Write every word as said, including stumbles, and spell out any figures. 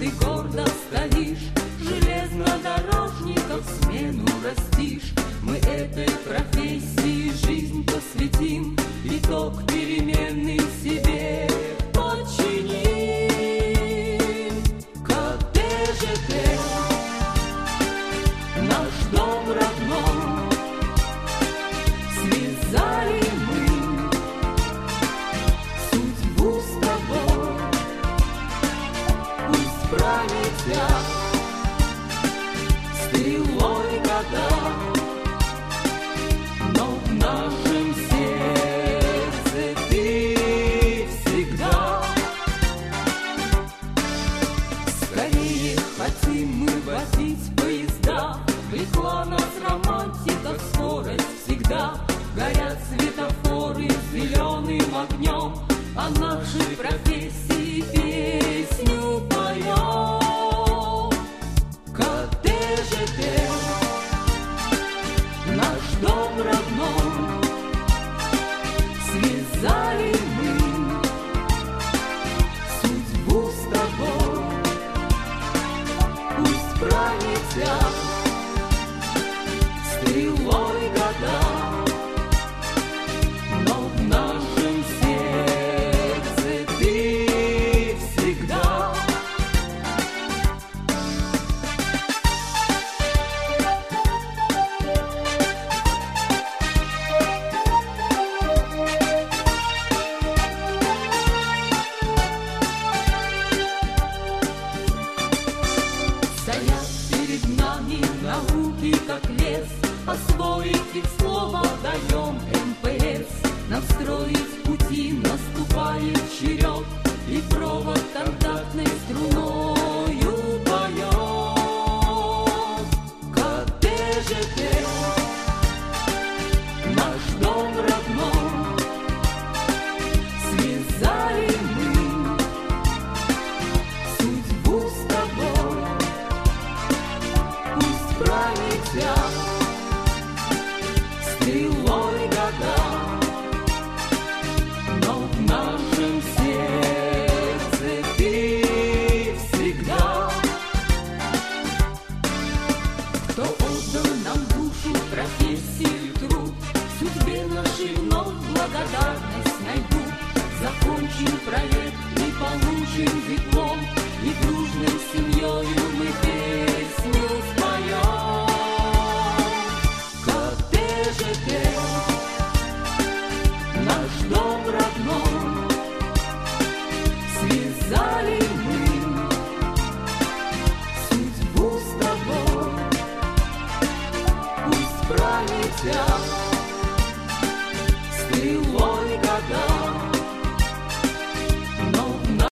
ты гордо стоишь, железнодорожников смену растишь. Мы этой профессии жизнь посвятим, итог переменный себе подчиним. КТЖТ, наш дом родной, связали мы судьбу с тобой. Пусть пролетят стрелой года, но в нашем сердце ты всегда. Скорее хотим мы возить поезда, влекла нас романтика, скорость всегда. Горят светофоры зеленым огнем, о нашей профессии песню поем. КТЖТ, наш дом родной, связали мы судьбу с тобой. Пусть пролетят стрелой года, но в нашем сердце ты всегда. Стоят перед нами науки, как лес, освоить их слово даем эм пэ эс. Нам строить пути наступает черед, и провод контактной струною поет. КТЖТ, наш дом родной, связали мы судьбу с тобой. Пусть пролетят стрелой года, но в нашем сердце ты всегда. Кто отдал нам душу, профессию, труд, судьбе нашей вновь благодарность найдут. Закончим проект и получим диплом, и дружной семьёю мы песню споем. КТЖТ, наш дом родной, связали мы судьбу с тобой. Пусть пролетят